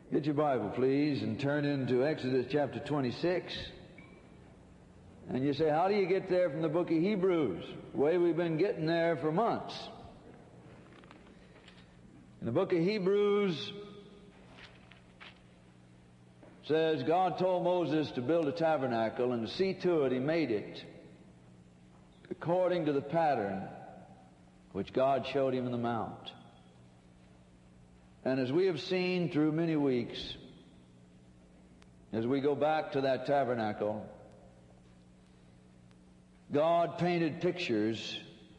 Get your Bible, please, and turn into Exodus chapter 26. And you say, how do you get there from the book of Hebrews? The way we've been getting there for months. In the book of Hebrews, it says, God told Moses to build a tabernacle, and to see to it, he made it according to the pattern which God showed him in the mount. And as we have seen through many weeks, as we go back to that tabernacle, God painted pictures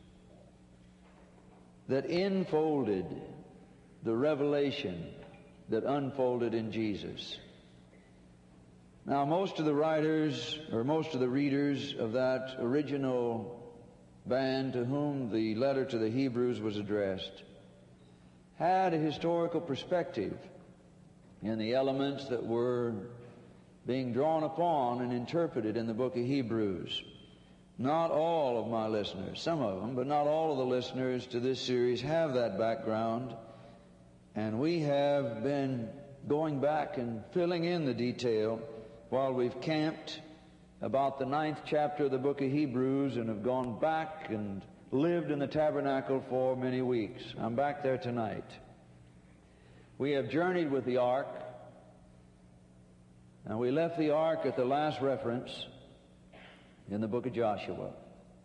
that enfolded the revelation that unfolded in Jesus. Now, most of the writers, or most of the readers of that original band to whom the letter to the Hebrews was addressed, had a historical perspective in the elements that were being drawn upon and interpreted in the book of Hebrews. Not all of my listeners, some of them, but not all of the listeners to this series have that background. And we have been going back and filling in the detail while we've camped about the 9th chapter of the book of Hebrews and have gone back and lived in the tabernacle for many weeks. I'm back there tonight. We have journeyed with the ark, and we left the ark at the last reference in the book of Joshua.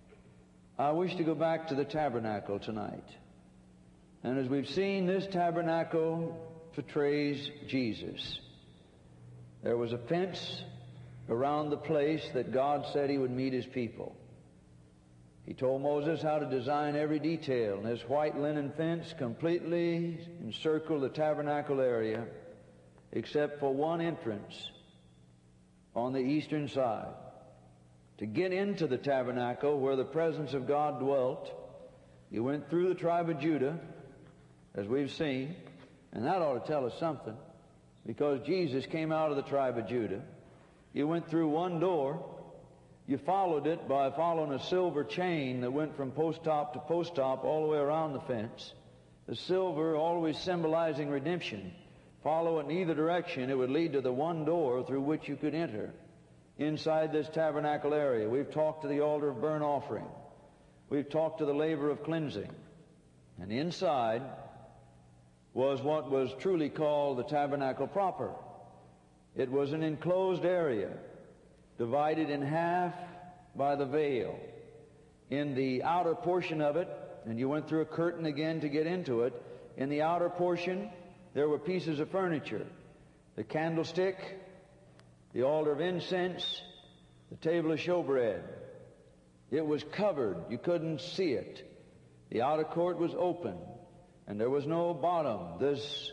I wish to go back to the tabernacle tonight. And as we've seen, this tabernacle portrays Jesus. There was a fence around the place that God said He would meet His people. He told Moses how to design every detail, and this white linen fence completely encircled the tabernacle area except for one entrance on the eastern side. To get into the tabernacle where the presence of God dwelt, you went through the tribe of Judah, as we've seen, and that ought to tell us something, because Jesus came out of the tribe of Judah. You went through one door. You followed it by following a silver chain that went from post top to post top all the way around the fence. The silver always symbolizing redemption. Follow it in either direction, it would lead to the one door through which you could enter inside this tabernacle area. We've talked to the altar of burnt offering. We've talked to the laver of cleansing. And inside was what was truly called the tabernacle proper. It was an enclosed area, divided in half by the veil. In the outer portion of it, and you went through a curtain again to get into it, in the outer portion there were pieces of furniture. The candlestick, the altar of incense, the table of showbread. It was covered. You couldn't see it. The outer court was open, and there was no bottom. This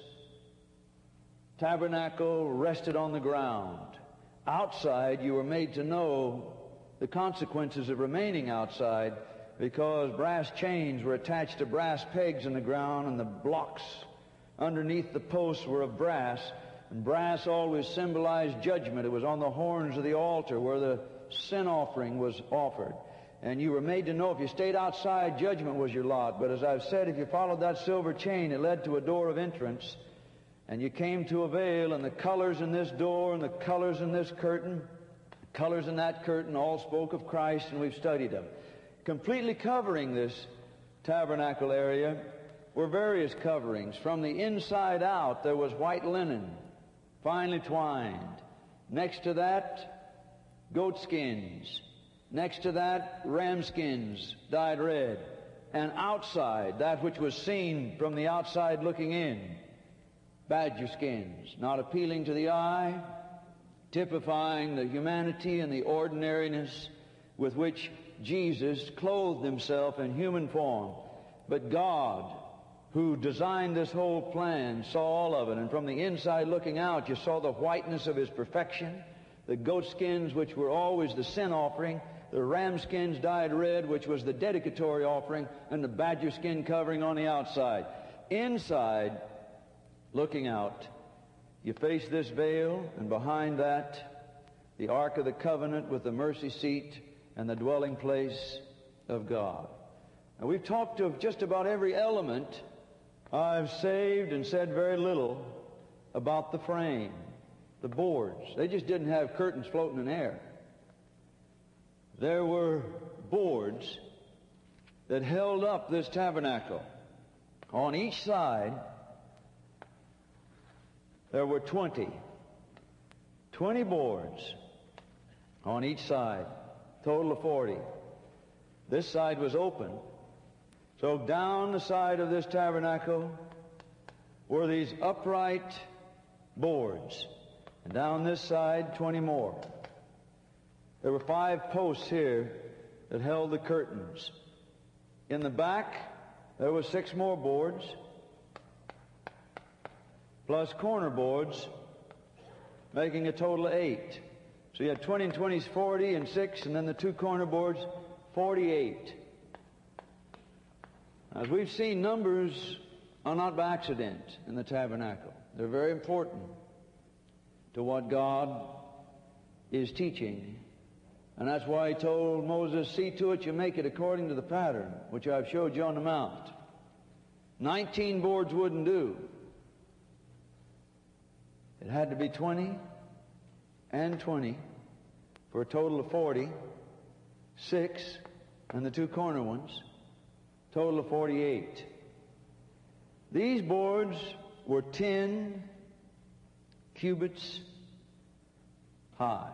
tabernacle rested on the ground. Outside, you were made to know the consequences of remaining outside, because brass chains were attached to brass pegs in the ground, and the blocks underneath the posts were of brass. And brass always symbolized judgment. It was on the horns of the altar where the sin offering was offered. And you were made to know if you stayed outside, judgment was your lot. But as I've said, if you followed that silver chain, it led to a door of entrance. And you came to a veil, and the colors in this door and the colors in this curtain, the colors in that curtain all spoke of Christ, and we've studied them. Completely covering this tabernacle area were various coverings. From the inside out, there was white linen, finely twined. Next to that, goat skins. Next to that, ram skins dyed red. And outside, that which was seen from the outside looking in, badger skins, not appealing to the eye, typifying the humanity and the ordinariness with which Jesus clothed Himself in human form. But God, who designed this whole plan, saw all of it. And from the inside looking out, you saw the whiteness of His perfection, the goat skins, which were always the sin offering, the ram skins dyed red, which was the dedicatory offering, and the badger skin covering on the outside. Inside, looking out, you face this veil, and behind that, the Ark of the Covenant with the mercy seat and the dwelling place of God. Now, we've talked of just about every element. I've saved and said very little about the frame, the boards. They just didn't have curtains floating in air. There were boards that held up this tabernacle. On each side, there were 20 boards on each side, total of 40. This side was open. So down the side of this tabernacle were these upright boards. And down this side, 20 more. There were 5 posts here that held the curtains. In the back, there were 6 more boards, plus corner boards, making a total of 8. So you had 20 and 20 is 40, and 6, and then the 2 corner boards, 48. As we've seen, numbers are not by accident in the tabernacle. They're very important to what God is teaching. And that's why He told Moses, see to it you make it according to the pattern, which I've showed you on the mount. 19 boards wouldn't do. It had to be 20 and 20 for a total of 40, 6, and the 2 corner ones, total of 48. These boards were 10 cubits high.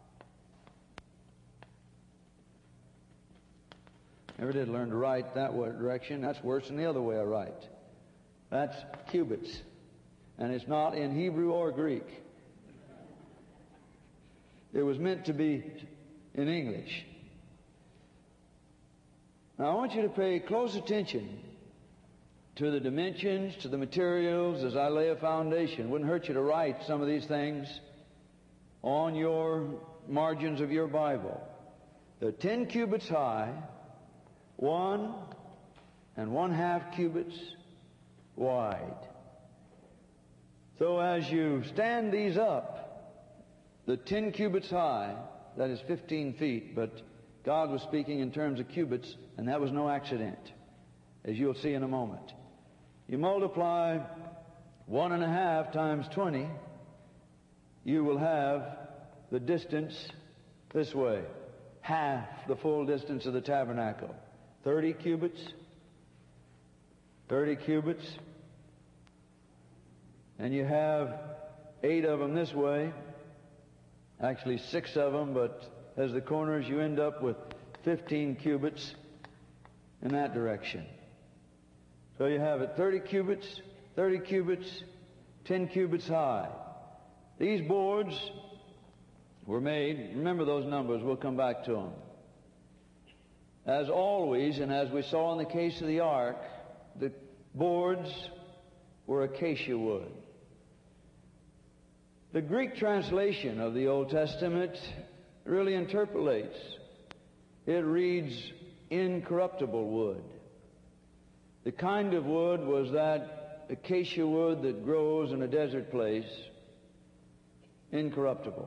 Never did learn to write that direction. That's worse than the other way I write. That's cubits. And it's not in Hebrew or Greek. It was meant to be in English. Now I want you to pay close attention to the dimensions, to the materials as I lay a foundation. It wouldn't hurt you to write some of these things on your margins of your Bible. They're 10 cubits high, 1 1/2 cubits wide. So as you stand these up, the 10 cubits high, that is 15 feet, but God was speaking in terms of cubits, and that was no accident, as you'll see in a moment. You multiply 1 1/2 times 20, you will have the distance this way, half the full distance of the tabernacle. 30 cubits, 30 cubits, and you have 8 of them this way, actually 6 of them, but as the corners you end up with 15 cubits in that direction. So you have it 30 cubits, 10 cubits high. These boards were made, remember those numbers, we'll come back to them. As always, and as we saw in the case of the ark, the boards were acacia wood. The Greek translation of the Old Testament really interpolates. It reads, incorruptible wood. The kind of wood was that acacia wood that grows in a desert place, incorruptible.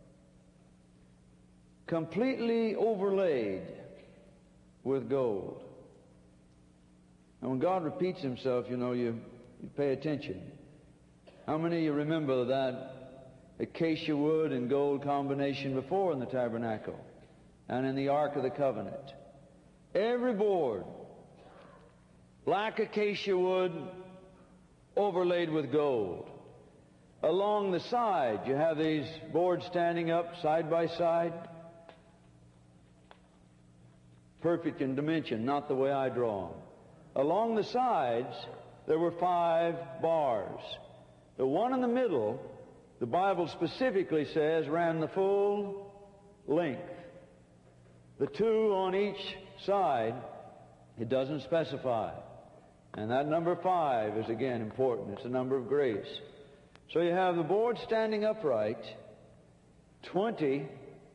Completely overlaid with gold. And when God repeats Himself, you pay attention. How many of you remember that acacia wood and gold combination before in the tabernacle and in the Ark of the Covenant? Every board, black acacia wood overlaid with gold. Along the side, you have these boards standing up side by side. Perfect in dimension, not the way I draw them. Along the sides, there were 5 bars. The one in the middle, the Bible specifically says, ran the full length. The 2 on each side, it doesn't specify. And that number 5 is again important. It's a number of grace. So you have the board standing upright, 20,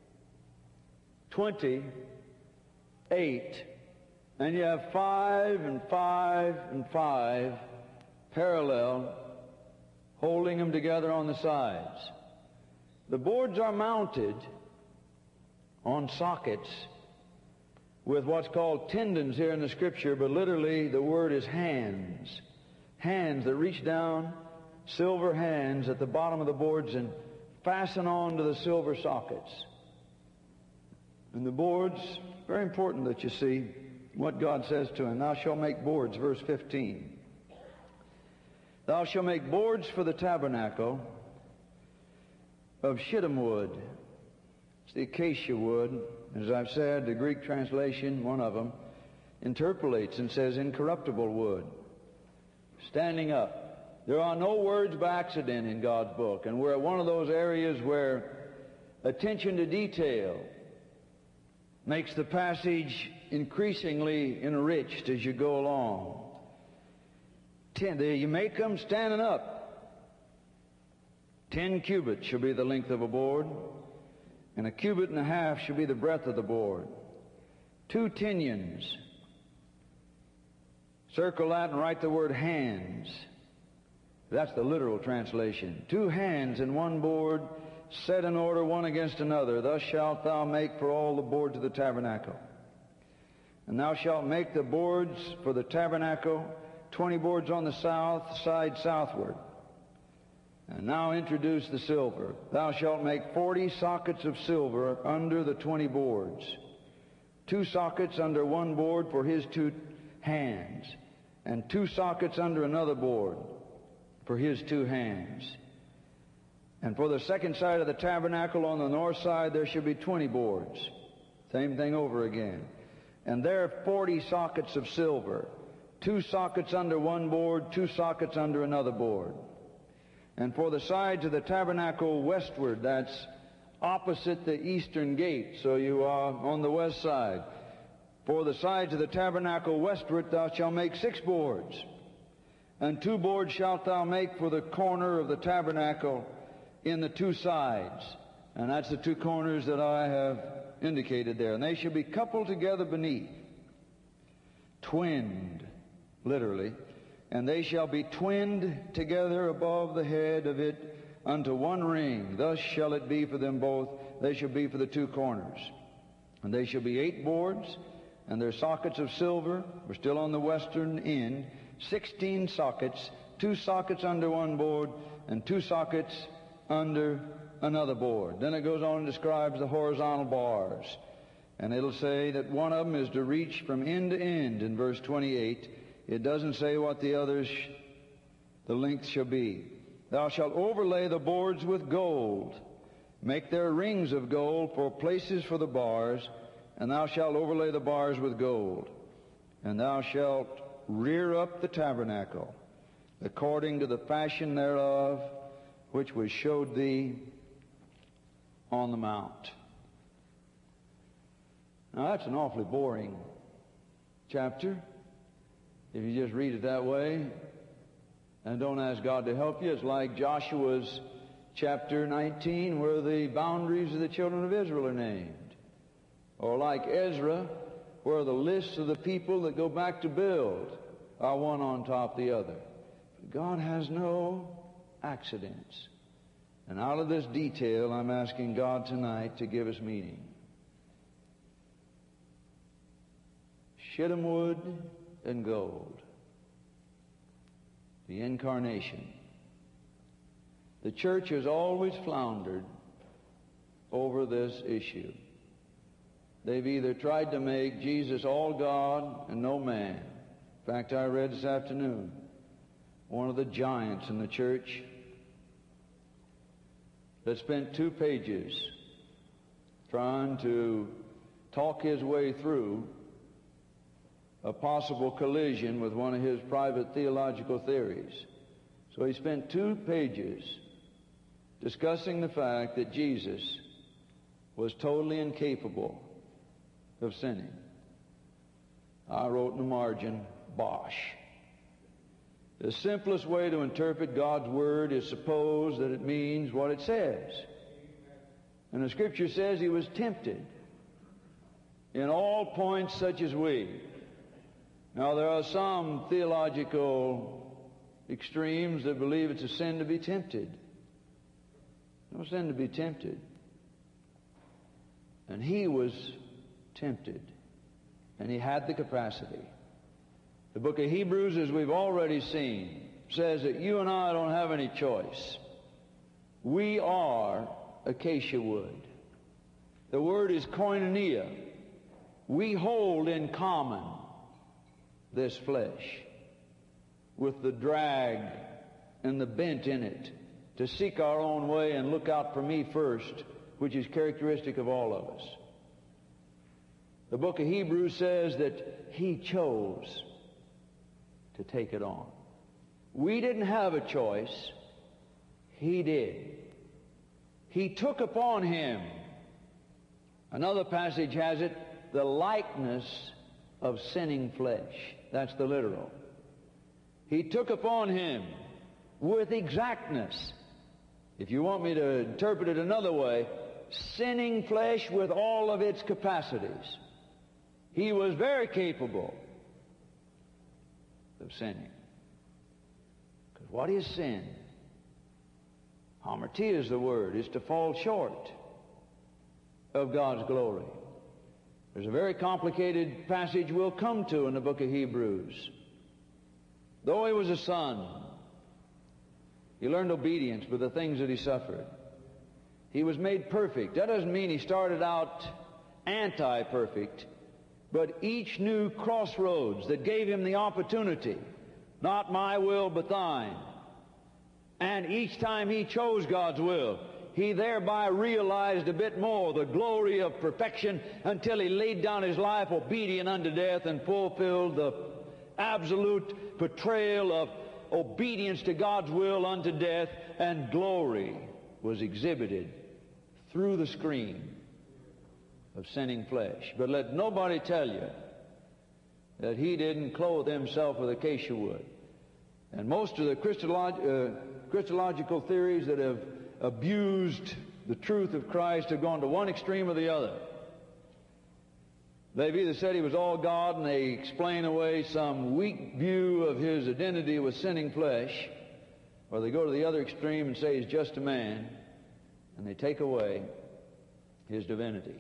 8, and you have 5 and 5 and 5 parallel, holding them together on the sides. The boards are mounted on sockets with what's called tendons here in the Scripture, but literally the word is hands. Hands that reach down silver hands at the bottom of the boards and fasten on to the silver sockets. And the boards, very important that you see what God says to him. Thou shalt make boards, verse 15. Thou shalt make boards for the tabernacle of shittim wood. It's the acacia wood. As I've said, the Greek translation, one of them, interpolates and says incorruptible wood. Standing up. There are no words by accident in God's book, and we're at one of those areas where attention to detail makes the passage increasingly enriched as you go along. You make them standing up. 10 cubits shall be the length of a board, and a cubit and a half shall be the breadth of the board. 2 tinions. Circle that and write the word hands. That's the literal translation. 2 hands in one board, set in order one against another. Thus shalt thou make for all the boards of the tabernacle. And thou shalt make the boards for the tabernacle, 20 boards on the south side southward. And now introduce the silver. Thou shalt make 40 sockets of silver under the 20 boards. 2 sockets under one board for his 2 hands, and 2 sockets under another board for his 2 hands. And for the second side of the tabernacle on the north side, there should be 20 boards. Same thing over again. And there are 40 sockets of silver. 2 sockets under one board, 2 sockets under another board. And for the sides of the tabernacle westward, that's opposite the eastern gate, so you are on the west side. For the sides of the tabernacle westward, thou shalt make 6 boards. And 2 boards shalt thou make for the corner of the tabernacle in the 2 sides. And that's the 2 corners that I have indicated there. And they shall be coupled together beneath. Twinned, literally. And they shall be twinned together above the head of it unto one ring. Thus shall it be for them both. They shall be for the 2 corners. And they shall be 8 boards, and their sockets of silver. We're still on the western end. 16 sockets, 2 sockets under one board, and 2 sockets under another board. Then it goes on and describes the horizontal bars. And it'll say that one of them is to reach from end to end in verse 28. It doesn't say what the others, the length shall be. Thou shalt overlay the boards with gold. Make their rings of gold for places for the bars, and thou shalt overlay the bars with gold. And thou shalt rear up the tabernacle according to the fashion thereof, which was showed thee on the mount. Now that's an awfully boring chapter. If you just read it that way and don't ask God to help you, it's like Joshua's chapter 19, where the boundaries of the children of Israel are named. Or like Ezra, where the lists of the people that go back to build are one on top of the other. God has no accidents. And out of this detail, I'm asking God tonight to give us meaning. Shittim wood and gold. The incarnation. The church has always floundered over this issue. They've either tried to make Jesus all God and no man. In fact, I read this afternoon, one of the giants in the church that spent 2 pages trying to talk his way through a possible collision with one of his private theological theories. So he spent 2 pages discussing the fact that Jesus was totally incapable of sinning. I wrote in the margin, bosh. The simplest way to interpret God's Word is suppose that it means what it says. And the Scripture says he was tempted in all points such as we. Now, there are some theological extremes that believe it's a sin to be tempted. No sin to be tempted. And he was tempted. And he had the capacity. The book of Hebrews, as we've already seen, says that you and I don't have any choice. We are acacia wood. The word is koinonia. We hold in common this flesh with the drag and the bent in it to seek our own way and look out for me first, which is characteristic of all of us. The book of Hebrews says that He chose to take it on. We didn't have a choice. He did. He took upon Him. Another passage has it, the likeness of sinning flesh. That's the literal. He took upon Him with exactness. If you want me to interpret it another way, sinning flesh with all of its capacities. He was very capable of sinning. Because what is sin? Hamartia is the word. It's to fall short of God's glory. There's a very complicated passage we'll come to in the book of Hebrews. Though He was a son, He learned obedience by the things that He suffered. He was made perfect. That doesn't mean He started out anti-perfect, but each new crossroads that gave Him the opportunity, not my will but thine. And each time He chose God's will, He thereby realized a bit more the glory of perfection until He laid down His life obedient unto death and fulfilled the absolute portrayal of obedience to God's will unto death, and glory was exhibited through the screen of sinning flesh. But let nobody tell you that He didn't clothe Himself with acacia wood. And most of the Christological theories that have abused the truth of Christ have gone to one extreme or the other. They've either said He was all God and they explain away some weak view of His identity with sinning flesh, or they go to the other extreme and say He's just a man, and they take away His divinity.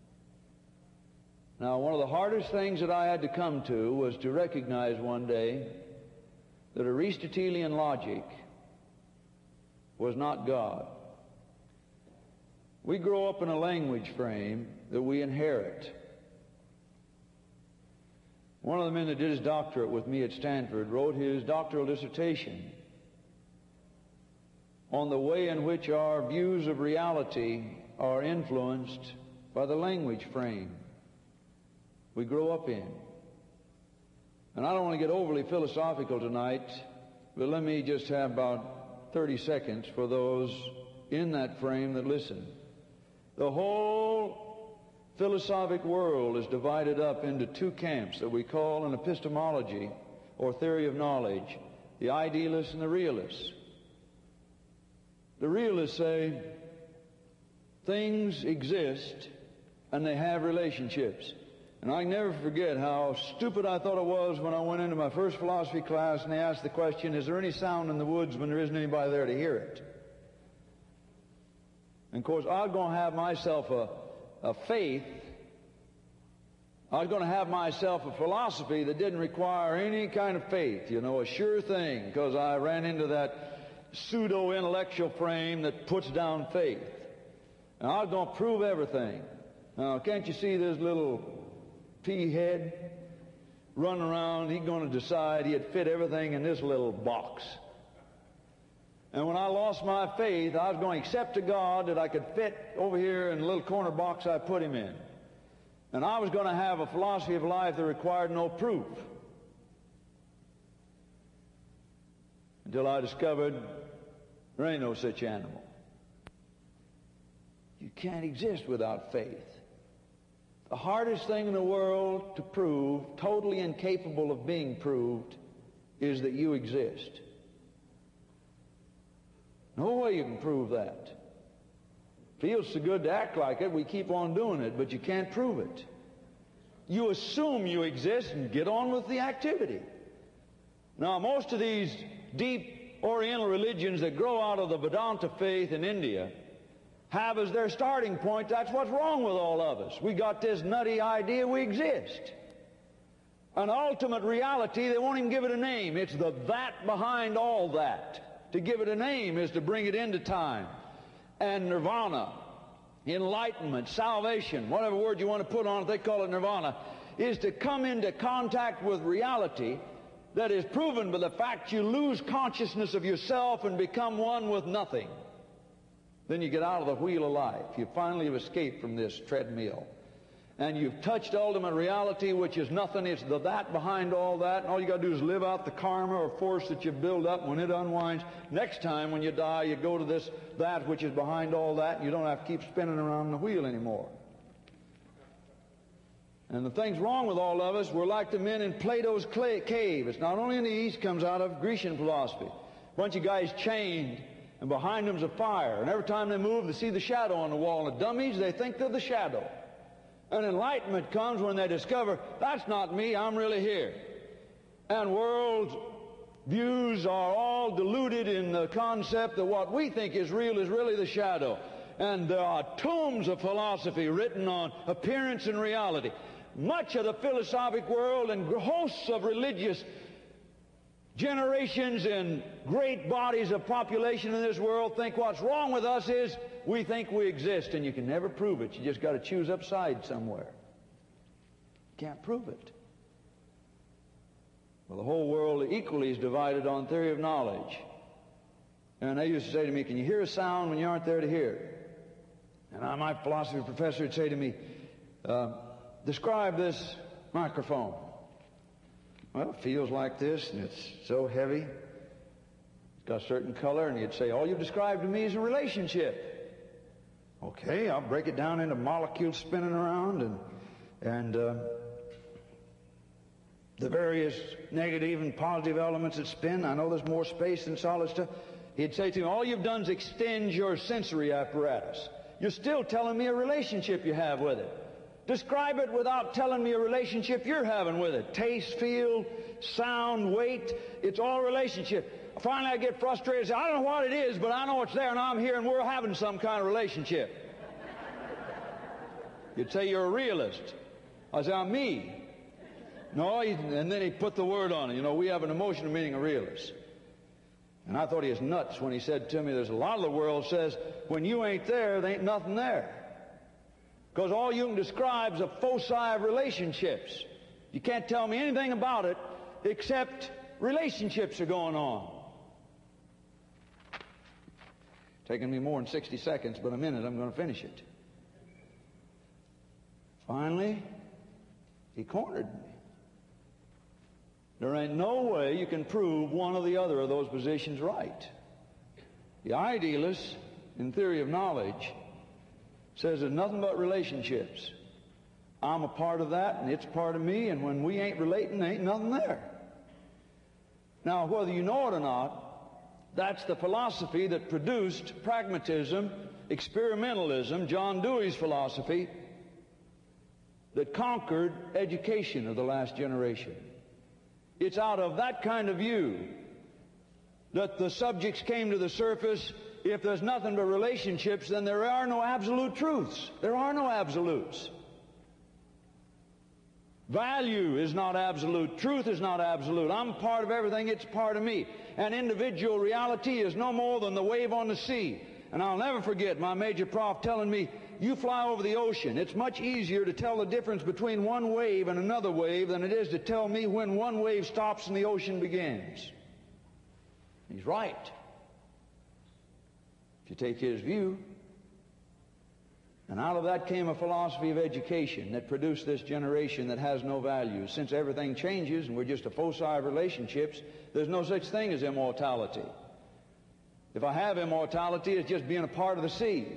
Now, one of the hardest things that I had to come to was to recognize one day that Aristotelian logic was not God. We grow up in a language frame that we inherit. One of the men that did his doctorate with me at Stanford wrote his doctoral dissertation on the way in which our views of reality are influenced by the language frame we grow up in. And I don't want to get overly philosophical tonight, but let me just have about 30 seconds for those in that frame that listen. The whole philosophic world is divided up into two camps that we call an epistemology, or theory of knowledge, the idealists and the realists. The realists say things exist and they have relationships. And I can never forget how stupid I thought it was when I went into my first philosophy class and they asked the question, is there any sound in the woods when there isn't anybody there to hear it? And of course, I was going to have myself a faith. I was going to have myself a philosophy that didn't require any kind of faith, a sure thing, because I ran into that pseudo-intellectual frame that puts down faith. And I was going to prove everything. Now, can't you see this little pea head running around? He's going to decide he'd fit everything in this little box. And when I lost my faith, I was going to accept to God that I could fit over here in the little corner box I put him in. And I was going to have a philosophy of life that required no proof. Until I discovered there ain't no such animal. You can't exist without faith. The hardest thing in the world to prove, totally incapable of being proved, is that you exist. No way you can prove that. Feels so good to act like it, we keep on doing it, but you can't prove it. You assume you exist and get on with the activity. Now, most of these deep Oriental religions that grow out of the Vedanta faith in India have as their starting point, that's what's wrong with all of us. We got this nutty idea we exist. An ultimate reality, they won't even give it a name. It's the that behind all that. To give it a name is to bring it into time. And nirvana, enlightenment, salvation, whatever word you want to put on it, they call it nirvana, is to come into contact with reality that is proven by the fact you lose consciousness of yourself and become one with nothing. Then you get out of the wheel of life. You finally have escaped from this treadmill. And you've touched ultimate reality, which is nothing. It's the that behind all that. And all you got to do is live out the karma or force that you build up. When it unwinds, next time when you die, you go to this that which is behind all that, and you don't have to keep spinning around the wheel anymore. And the thing's wrong with all of us, we're like the men in Plato's cave. It's not only in the East, comes out of Grecian philosophy. A bunch of guys chained, and behind them's a fire. And every time they move, they see the shadow on the wall. And the dummies, they think they're the shadow. And enlightenment comes when they discover, that's not me, I'm really here. And world views are all deluded in the concept that what we think is really the shadow. And there are tomes of philosophy written on appearance and reality. Much of the philosophic world and hosts of religious generations and great bodies of population in this world think what's wrong with us is we think we exist, and you can never prove it. You just got to choose upside somewhere. Can't prove it. Well, the whole world equally is divided on theory of knowledge. And they used to say to me, can you hear a sound when you aren't there to hear it? And my philosophy professor would say to me, describe this microphone. Well, it feels like this, and it's so heavy. It's got a certain color, and he'd say, all you've described to me is a relationship. Okay, I'll break it down into molecules spinning around, and the various negative and positive elements that spin. I know there's more space than solid stuff. He'd say to me, all you've done is extend your sensory apparatus. You're still telling me a relationship you have with it. Describe it without telling me a relationship you're having with it. Taste, feel, sound, weight, it's all relationship. Finally I get frustrated and say, I don't know what it is, but I know it's there and I'm here and we're having some kind of relationship. You'd say you're a realist. I say, I'm me. No, and then he put the word on it. You know, we have an emotional meaning of realist. And I thought he was nuts when he said to me, there's a lot of the world says, when you ain't there ain't nothing there. Because all you can describe is a foci of relationships. You can't tell me anything about it except relationships are going on. Taking me more than 60 seconds, but in a minute I'm going to finish it. Finally, he cornered me. There ain't no way you can prove one or the other of those positions right. The idealist, in theory of knowledge, says there's nothing but relationships. I'm a part of that, and it's part of me, and when we ain't relating, there ain't nothing there. Now, whether you know it or not, that's the philosophy that produced pragmatism, experimentalism, John Dewey's philosophy, that conquered education of the last generation. It's out of that kind of view that the subjects came to the surface. If there's nothing but relationships, then there are no absolute truths. There are no absolutes. Value is not absolute. Truth is not absolute. I'm part of everything. It's part of me. And individual reality is no more than the wave on the sea. And I'll never forget my major prof telling me, you fly over the ocean. It's much easier to tell the difference between one wave and another wave than it is to tell me when one wave stops and the ocean begins. He's right. If you take his view. And out of that came a philosophy of education that produced this generation that has no value. Since everything changes and we're just a foci of relationships, there's no such thing as immortality. If I have immortality, it's just being a part of the sea.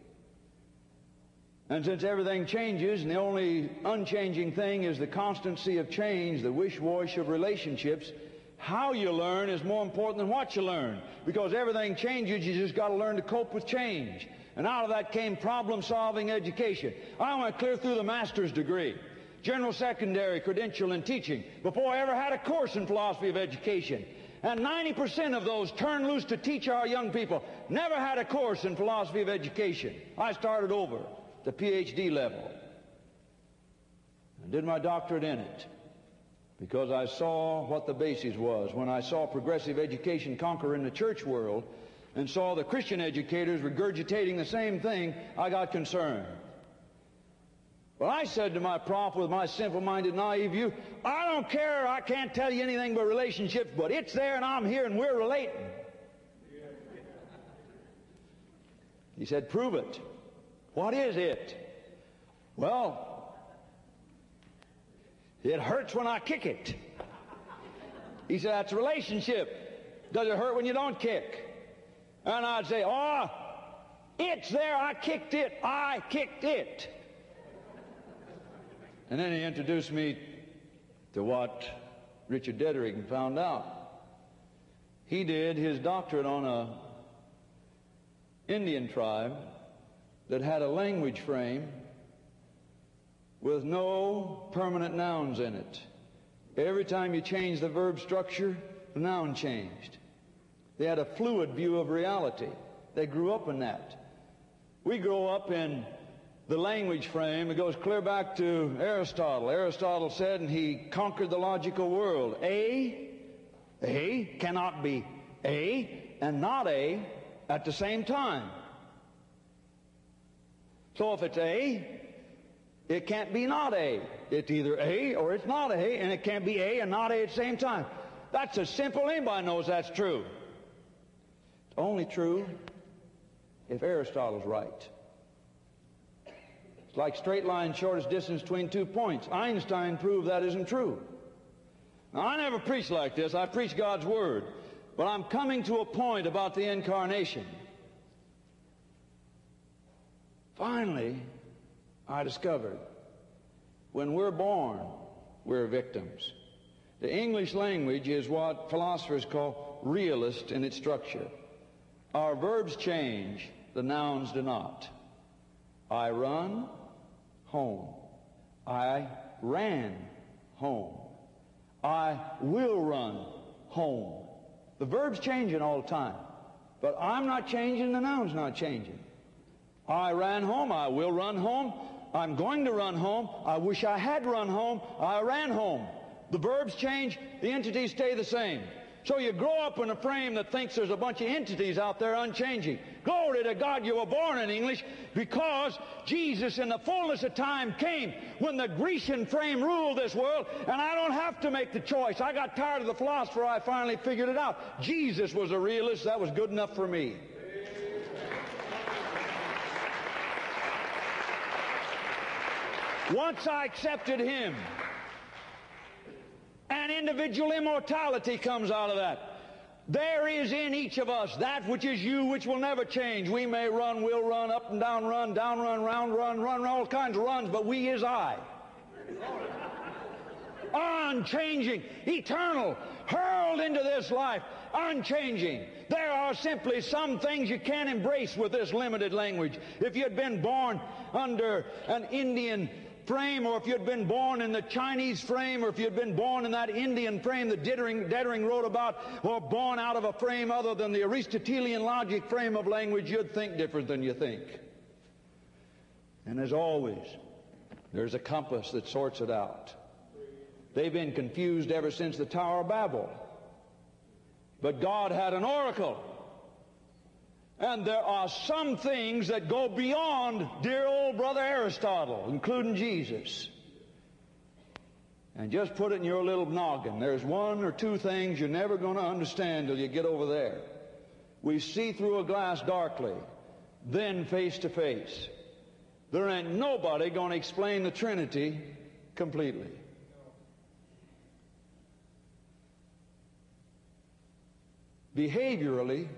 And since everything changes and the only unchanging thing is the constancy of change, the wish-wash of relationships, how you learn is more important than what you learn. Because everything changes, you just got to learn to cope with change. And out of that came problem-solving education. I went clear through the master's degree, general secondary, credential in teaching, before I ever had a course in philosophy of education. And 90% of those turned loose to teach our young people never had a course in philosophy of education. I started over at the PhD level and did my doctorate in it. because I saw what the basis was. When I saw progressive education conquer in the church world and saw the Christian educators regurgitating the same thing, I got concerned. But I said to my prof with my simple-minded, naive view, I don't care, I can't tell you anything but relationships, but it's there and I'm here and we're relating. He said, prove it. What is it? Well, it hurts when I kick it. He said, that's a relationship. Does it hurt when you don't kick? And I'd say, oh, it's there, I kicked it, I kicked it. And then he introduced me to what Richard Dedering found out. He did his doctorate on a Indian tribe that had a language frame with no permanent nouns in it. Every time you changed the verb structure, the noun changed. They had a fluid view of reality. They grew up in that. We grow up in the language frame. It goes clear back to Aristotle. Aristotle said, and he conquered the logical world, A cannot be A and not A at the same time. So if it's A, it can't be not A. It's either A or it's not A, and it can't be A and not A at the same time. That's as simple. Anybody knows that's true. It's only true if Aristotle's right. It's like straight line, shortest distance between 2 points. Einstein proved that isn't true. Now, I never preach like this. I preach God's Word. But I'm coming to a point about the incarnation. Finally, I discovered when we're born, we're victims. The English language is what philosophers call realist in its structure. Our verbs change, the nouns do not. I run home. I ran home. I will run home. The verb's changing all the time. But I'm not changing, the noun's not changing. I ran home. I will run home. I'm going to run home. I wish I had run home. I ran home. The verbs change. The entities stay the same. So you grow up in a frame that thinks there's a bunch of entities out there unchanging. Glory to God, you were born in English because Jesus in the fullness of time came when the Grecian frame ruled this world, and I don't have to make the choice. I got tired of the philosopher. I finally figured it out. Jesus was a realist. That was good enough for me. Once I accepted Him, and individual immortality comes out of that. There is in each of us that which is you, which will never change. We may run, will run, up and down run, round run, all kinds of runs, but we is I. Unchanging, eternal, hurled into this life, unchanging. There are simply some things you can't embrace with this limited language. If you'd been born under an Indian frame, or if you'd been born in the Chinese frame, or if you'd been born in that Indian frame that Dedering wrote about, or born out of a frame other than the Aristotelian logic frame of language, you'd think different than you think. And as always, there's a compass that sorts it out. They've been confused ever since the Tower of Babel. But God had an oracle. And there are some things that go beyond dear old brother Aristotle, including Jesus. And just put it in your little noggin. There's one or two things you're never going to understand till you get over there. We see through a glass darkly, then face to face. There ain't nobody going to explain the Trinity completely. Behaviorally,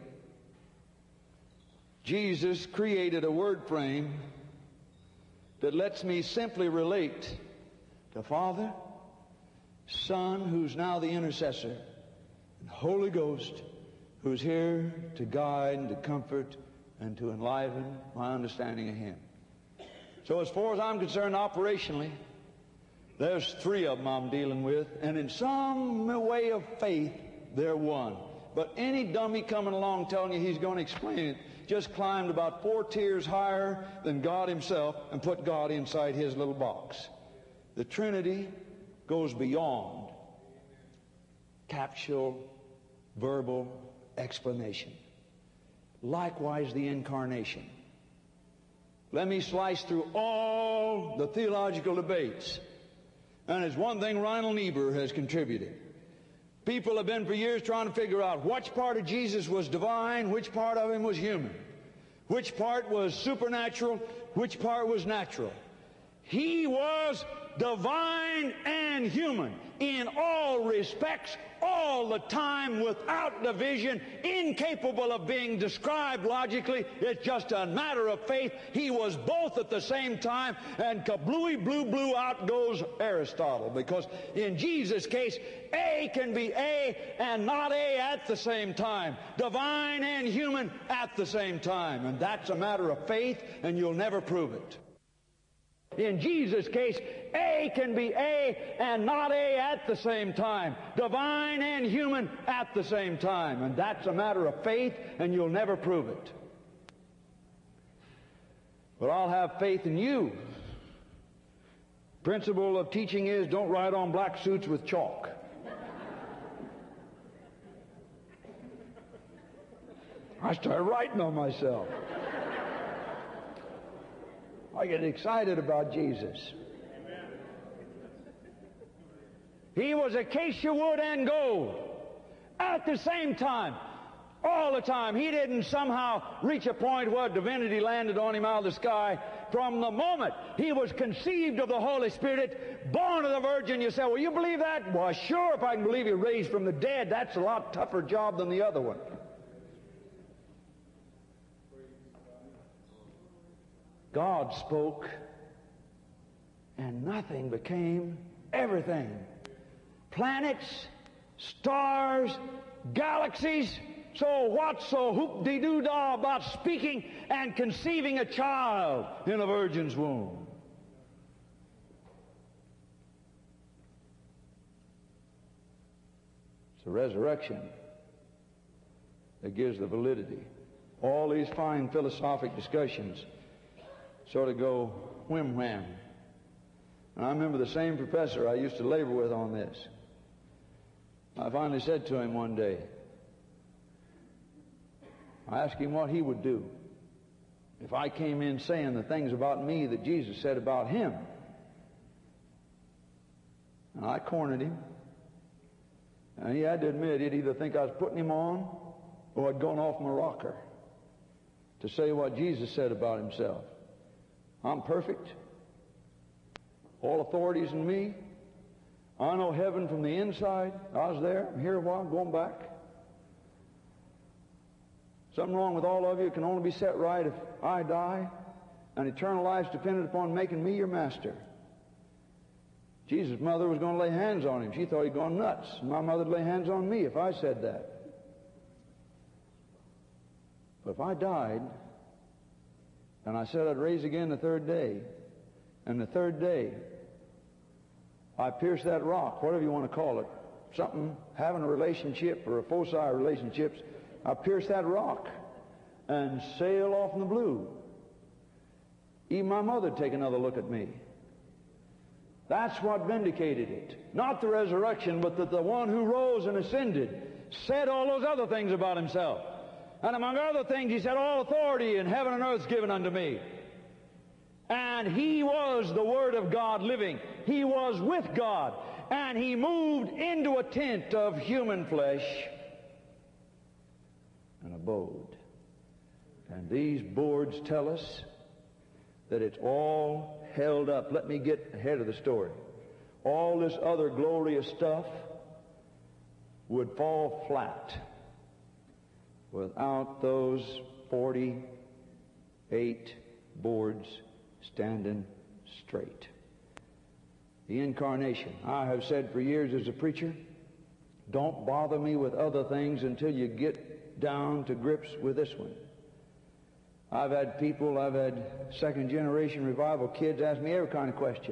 Jesus created a word frame that lets me simply relate to Father, Son, who's now the intercessor, and Holy Ghost, who's here to guide and to comfort and to enliven my understanding of Him. So as far as I'm concerned operationally, there's three of them I'm dealing with, and in some way of faith, they're one. But any dummy coming along telling you he's going to explain it just climbed about 4 tiers higher than God Himself and put God inside His little box. The Trinity goes beyond capsule, verbal explanation. Likewise, the incarnation. Let me slice through all the theological debates. And it's one thing Reinhold Niebuhr has contributed. People have been for years trying to figure out which part of Jesus was divine, which part of him was human, which part was supernatural, which part was natural. He was divine and human in all respects, all the time, without division, incapable of being described logically. It's just a matter of faith. He was both at the same time, and kablooey, blue, out goes Aristotle. Because in Jesus' case, A can be A and not A at the same time. Divine and human at the same time. And that's a matter of faith, and you'll never prove it. In Jesus' case, A can be A and not A at the same time. Divine and human at the same time. And that's a matter of faith, and you'll never prove it. But I'll have faith in you. Principle of teaching is don't write on black suits with chalk. I started writing on myself. I get excited about Jesus. He was acacia wood and gold at the same time, all the time. He didn't somehow reach a point where divinity landed on him out of the sky. From the moment he was conceived of the Holy Spirit, born of the Virgin, you say, well, you believe that? Well, sure, if I can believe he raised from the dead. That's a lot tougher job than the other one. God spoke, and nothing became everything. Planets, stars, galaxies. So what's so hoop-de-doo-dah about speaking and conceiving a child in a virgin's womb? It's the resurrection that gives the validity. All these fine philosophic discussions sort of go whim-wham. And I remember the same professor I used to labor with on this. I finally said to him one day, I asked him what he would do if I came in saying the things about me that Jesus said about him. And I cornered him. And he had to admit he'd either think I was putting him on or I'd gone off my rocker to say what Jesus said about himself. I'm perfect. All authority's in me. I know heaven from the inside. I was there. I'm here a while, going back. Something wrong with all of you. It can only be set right if I die. And eternal life's dependent upon making me your master. Jesus' mother was going to lay hands on him. She thought he'd gone nuts. My mother'd lay hands on me if I said that. But if I died, and I said I'd rise again the third day, and the third day I pierced that rock, whatever you want to call it, something, having a relationship or a foci relationships, I pierced that rock and sailed off in the blue. Even my mother'd take another look at me. That's what vindicated it. Not the resurrection, but that the one who rose and ascended said all those other things about himself. And among other things, he said, all authority in heaven and earth is given unto me. And he was the Word of God living. He was with God. And he moved into a tent of human flesh and abode. And these boards tell us that it's all held up. Let me get ahead of the story. All this other glorious stuff would fall flat without those 48 boards standing straight. The incarnation. I have said for years as a preacher, don't bother me with other things until you get down to grips with this one. I've had second generation revival kids ask me every kind of question.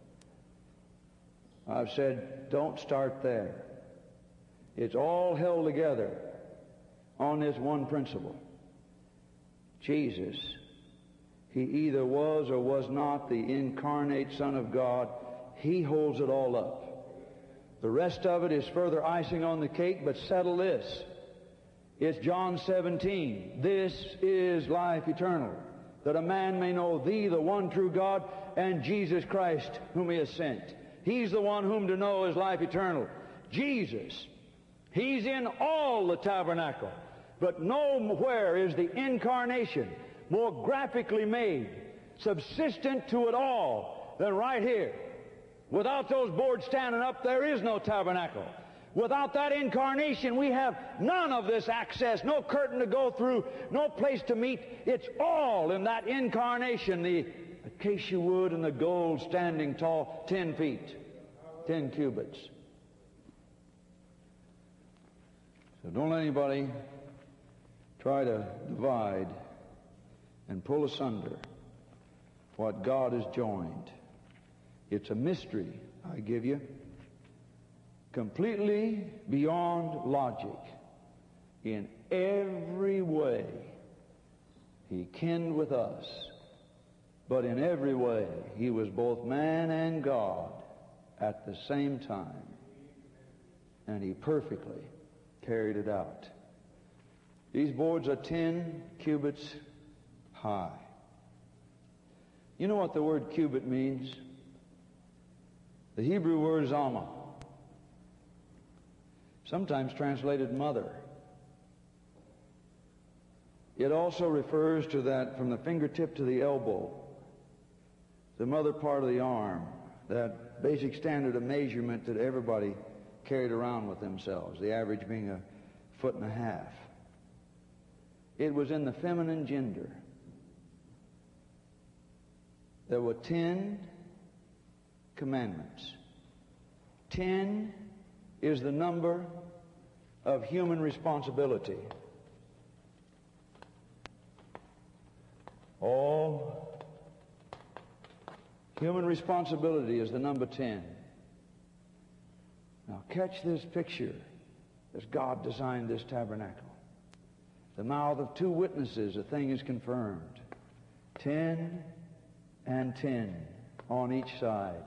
I've said, don't start there. It's all held together on this one principle. Jesus, he either was or was not the incarnate Son of God. He holds it all up. The rest of it is further icing on the cake, but settle this. It's John 17. This is life eternal, that a man may know Thee, the one true God, and Jesus Christ, whom He has sent. He's the one whom to know is life eternal. Jesus. He's in all the tabernacle. But nowhere is the incarnation more graphically made, subsistent to it all, than right here. Without those boards standing up, there is no tabernacle. Without that incarnation, we have none of this access, no curtain to go through, no place to meet. It's all in that incarnation, the acacia wood and the gold standing tall 10 feet, 10 cubits. So don't let anybody try to divide and pull asunder what God has joined. It's a mystery, I give you, completely beyond logic. In every way, He kenned with us, but in every way, He was both man and God at the same time, and He perfectly carried it out. These boards are 10 cubits high. You know what the word cubit means? The Hebrew word is Alma, sometimes translated mother. It also refers to that from the fingertip to the elbow, the mother part of the arm, that basic standard of measurement that everybody carried around with themselves, the average being 1.5 feet. It was in the feminine gender. There were 10 commandments. 10 is the number of human responsibility. All human responsibility is the number 10. Now catch this picture as God designed this tabernacle. The mouth of 2 witnesses, a thing is confirmed. 10 and 10 on each side.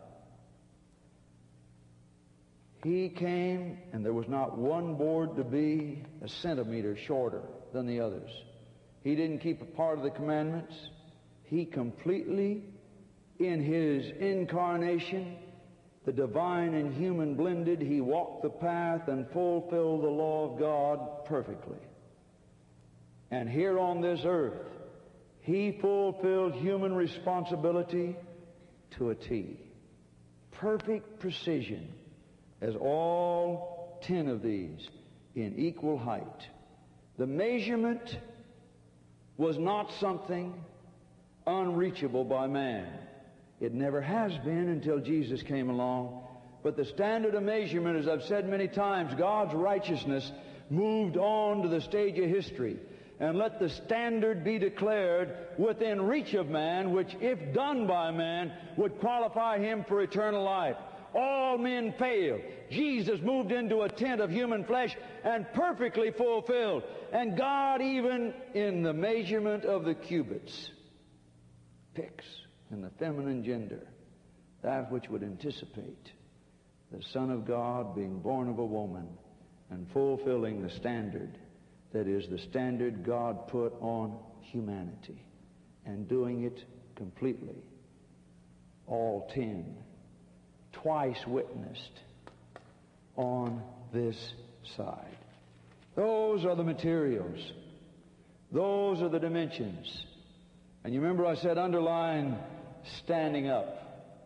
He came, and there was not one board to be a centimeter shorter than the others. He didn't keep a part of the commandments. He completely, in His incarnation, the divine and human blended, He walked the path and fulfilled the law of God perfectly. And here on this earth, He fulfilled human responsibility to a T. Perfect precision, as all 10 of these in equal height. The measurement was not something unreachable by man. It never has been until Jesus came along. But the standard of measurement, as I've said many times, God's righteousness moved on to the stage of history. And let the standard be declared within reach of man, which, if done by man, would qualify him for eternal life. All men failed. Jesus moved into a tent of human flesh and perfectly fulfilled. And God, even in the measurement of the cubits, picks in the feminine gender that which would anticipate the Son of God being born of a woman and fulfilling the standard that is the standard God put on humanity, and doing it completely. All 10, twice witnessed on this side. Those are the materials. Those are the dimensions. And you remember I said underline standing up,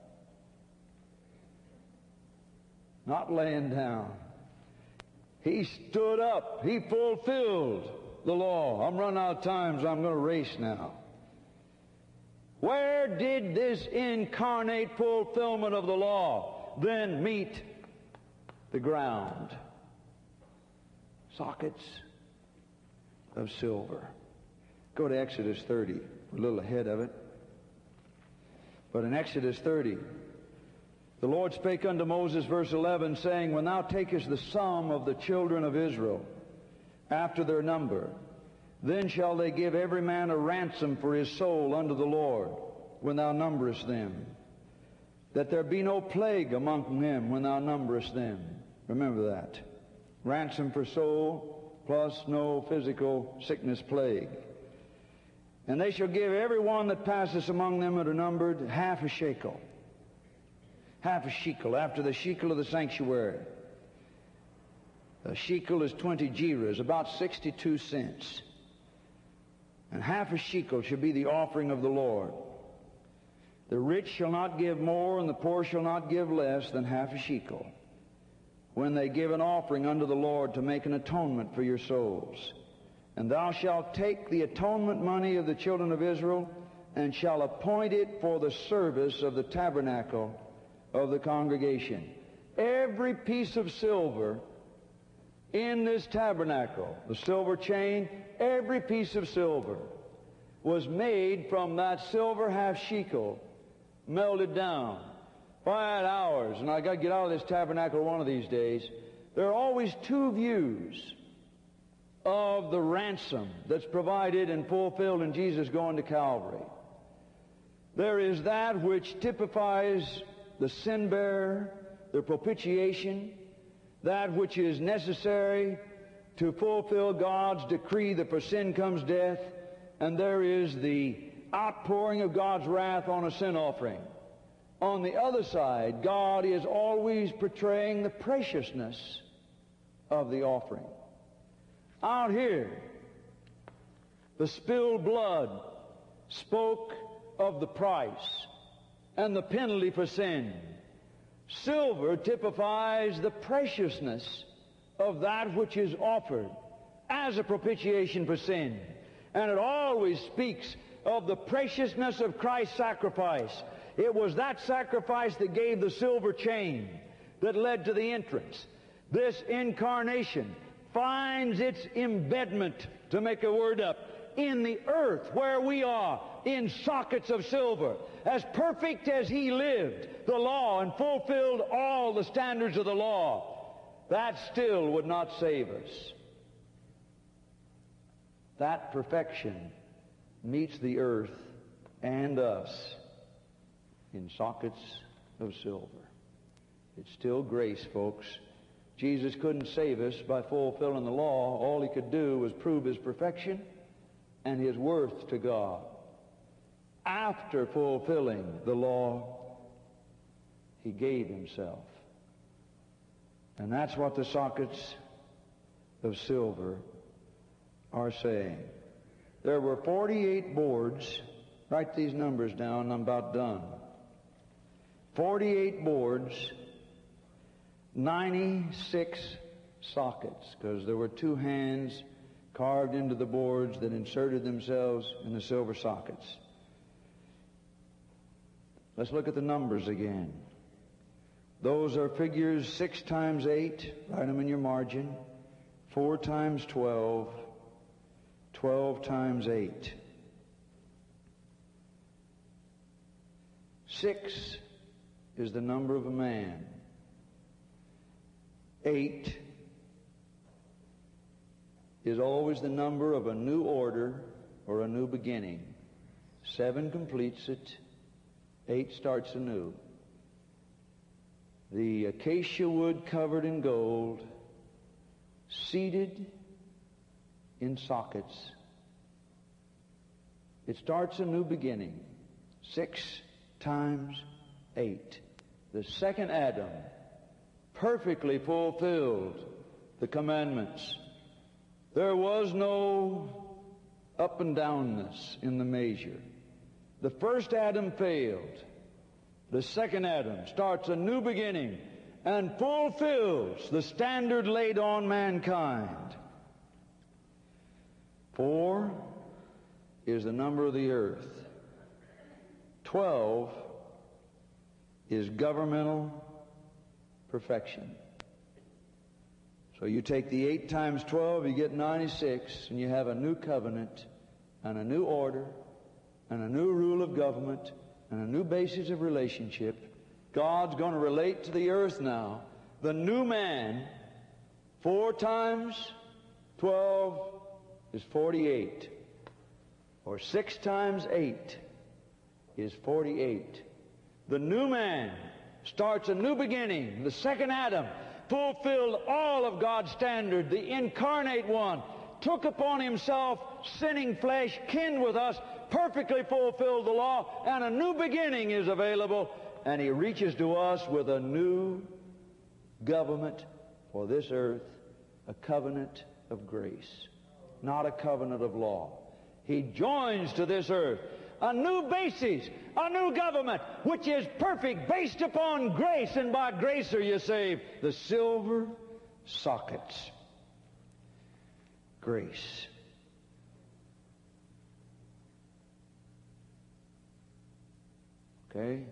not laying down. He stood up. He fulfilled the law. I'm running out of time, so I'm going to race now. Where did this incarnate fulfillment of the law then meet the ground? Sockets of silver. Go to Exodus 30. We're a little ahead of it. But in Exodus 30, the Lord spake unto Moses, verse 11, saying, When thou takest the sum of the children of Israel after their number, then shall they give every man a ransom for his soul unto the Lord, when thou numberest them, that there be no plague among them when thou numberest them. Remember that. Ransom for soul plus no physical sickness plague. And they shall give every one that passeth among them that are numbered half a shekel. Half a shekel, after the shekel of the sanctuary. A shekel is 20 gerahs, about 62 cents. And half a shekel shall be the offering of the Lord. The rich shall not give more, and the poor shall not give less than half a shekel, when they give an offering unto the Lord to make an atonement for your souls. And thou shalt take the atonement money of the children of Israel, and shalt appoint it for the service of the tabernacle of the congregation. Every piece of silver in this tabernacle, the silver chain, every piece of silver was made from that silver half shekel, melted down. 5 hours, and I got to get out of this tabernacle one of these days. There are always two views of the ransom that's provided and fulfilled in Jesus going to Calvary. There is that which typifies the sin bearer, the propitiation, that which is necessary to fulfill God's decree that for sin comes death, and there is the outpouring of God's wrath on a sin offering. On the other side, God is always portraying the preciousness of the offering. Out here, the spilled blood spoke of the price and the penalty for sin. Silver typifies the preciousness of that which is offered as a propitiation for sin. And it always speaks of the preciousness of Christ's sacrifice. It was that sacrifice that gave the silver chain that led to the entrance. This incarnation finds its embedment, to make a word up, in the earth where we are, in sockets of silver. As perfect as He lived the law and fulfilled all the standards of the law, that still would not save us. That perfection meets the earth and us in sockets of silver. It's still grace, folks. Jesus couldn't save us by fulfilling the law. All He could do was prove His perfection and His worth to God. After fulfilling the law, He gave Himself. And that's what the sockets of silver are saying. There were 48 boards. Write these numbers down, I'm about done. 48 boards, 96 sockets, because there were two hands carved into the boards that inserted themselves in the silver sockets. Let's look at the numbers again. Those are figures 6 times 8. Write them in your margin. 4 times 12. 12 times 8. 6 is the number of a man. 8 is always the number of a new order or a new beginning. 7 completes it. 8 starts anew. The acacia wood covered in gold, seated in sockets. It starts a new beginning. 6 times 8. The second Adam perfectly fulfilled the commandments. There was no up and downness in the measure. The first Adam failed. The second Adam starts a new beginning and fulfills the standard laid on mankind. 4 is the number of the earth. 12 is governmental perfection. So you take the 8 times 12, you get 96, and you have a new covenant and a new order and a new rule of government and a new basis of relationship. God's going to relate to the earth now. The new man, 4 times 12 is 48. Or 6 times 8 is 48. The new man starts a new beginning. The second Adam fulfilled all of God's standard. The incarnate one took upon himself sinning flesh, kin with us, perfectly fulfilled the law, and a new beginning is available, and he reaches to us with a new government for this earth, a covenant of grace, not a covenant of law. He joins to this earth a new basis, a new government, which is perfect, based upon grace, and by grace are you saved. The silver sockets. Grace. Okay?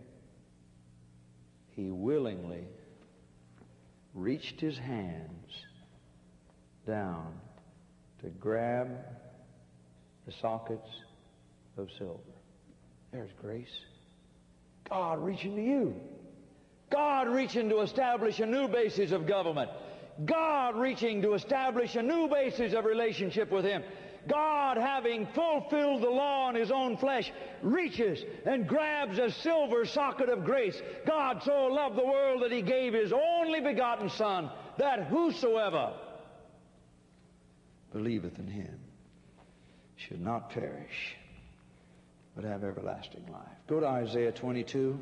He willingly reached his hands down to grab the sockets of silver. There's grace. God reaching to you. God reaching to establish a new basis of government. God reaching to establish a new basis of relationship with Him. God, having fulfilled the law in His own flesh, reaches and grabs a silver socket of grace. God so loved the world that He gave His only begotten Son, that whosoever believeth in Him should not perish, but have everlasting life. Go to Isaiah 22.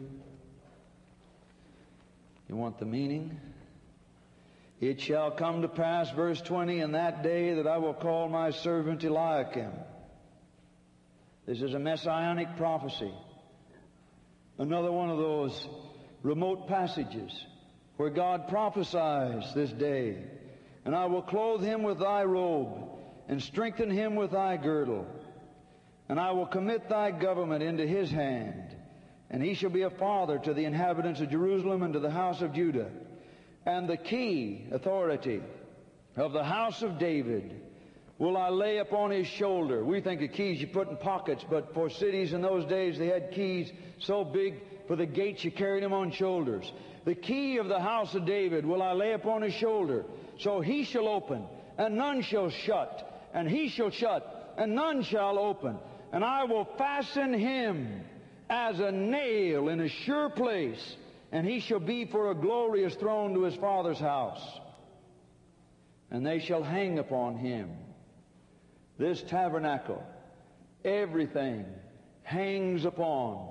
You want the meaning? It shall come to pass, verse 20, in that day that I will call my servant Eliakim. This is a messianic prophecy. Another one of those remote passages where God prophesies this day. And I will clothe him with thy robe, and strengthen him with thy girdle. And I will commit thy government into his hand. And he shall be a father to the inhabitants of Jerusalem and to the house of Judah. And the key, authority, of the house of David will I lay upon his shoulder. We think of keys you put in pockets, but for cities in those days they had keys so big for the gates you carried them on shoulders. The key of the house of David will I lay upon his shoulder. So he shall open, and none shall shut. And he shall shut, and none shall open. And I will fasten him as a nail in a sure place. And he shall be for a glorious throne to his father's house. And they shall hang upon him. This tabernacle, everything hangs upon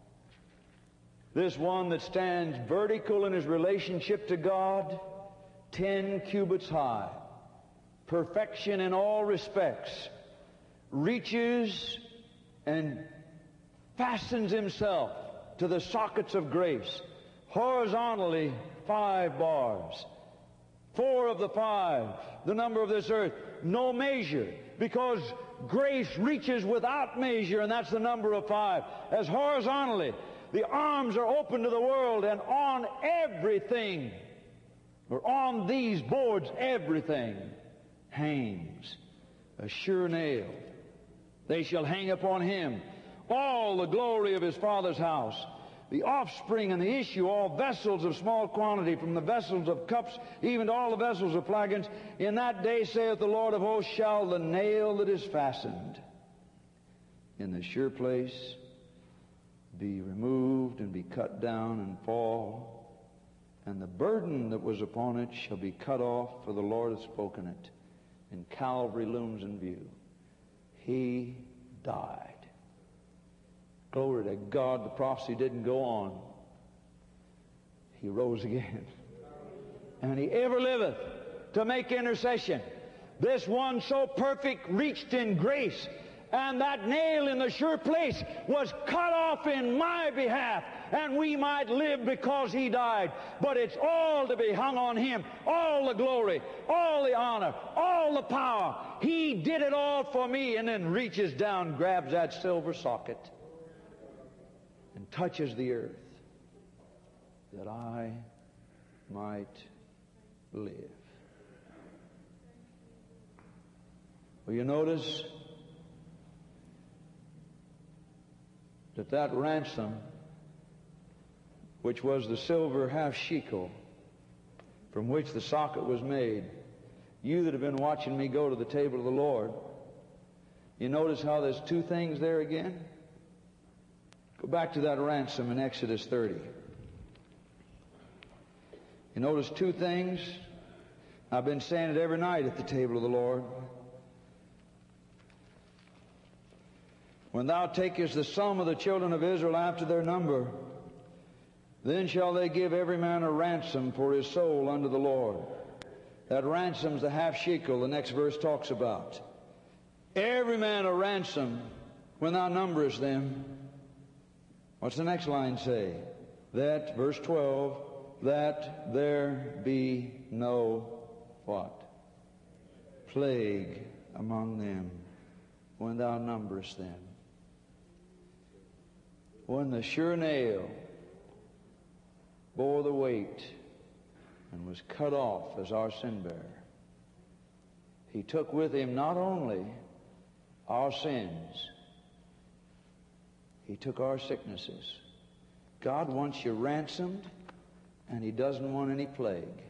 this one that stands vertical in his relationship to God, 10 cubits high, perfection in all respects, reaches and fastens himself to the sockets of grace. Horizontally, 5 bars. 4 of the 5, the number of this earth, no measure, because grace reaches without measure, and that's the number of 5. As horizontally, the arms are open to the world, and on everything, or on these boards, everything hangs a sure nail. They shall hang upon him all the glory of his father's house, the offspring and the issue, all vessels of small quantity, from the vessels of cups even to all the vessels of flagons. In that day, saith the Lord of hosts, shall the nail that is fastened in the sure place be removed and be cut down and fall, and the burden that was upon it shall be cut off, for the Lord hath spoken it. And Calvary looms in view. He died. Glory to God, the prophecy didn't go on. He rose again. And he ever liveth to make intercession. This one so perfect reached in grace, and that nail in the sure place was cut off in my behalf, and we might live because he died. But it's all to be hung on him. All the glory, all the honor, all the power. He did it all for me, and then reaches down, grabs that silver socket, and touches the earth that I might live. Will you notice that ransom, which was the silver half shekel from which the socket was made, you that have been watching me go to the table of the Lord, you notice how there's 2 things there again? Go back to that ransom in Exodus 30. You notice two things. I've been saying it every night at the table of the Lord. When thou takest the sum of the children of Israel after their number, then shall they give every man a ransom for his soul unto the Lord. That ransom's the half shekel the next verse talks about. Every man a ransom when thou numberest them. What's the next line say? That, verse 12, that there be no what? Plague among them when thou numberest them. When the sure nail bore the weight and was cut off as our sin bearer, he took with him not only our sins, he took our sicknesses. God wants you ransomed, and he doesn't want any plague.